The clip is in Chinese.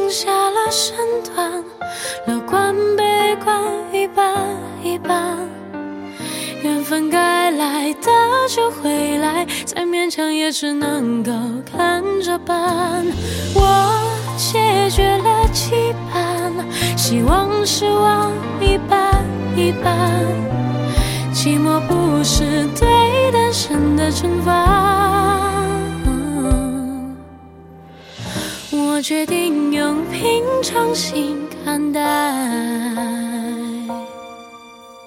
下了身段，乐观悲观一半一半，缘分该来的就会来，再勉强也只能够看着办。我解决了期盼，希望失望一半一半，寂寞不是对单身的惩罚。我决定用平常心看待。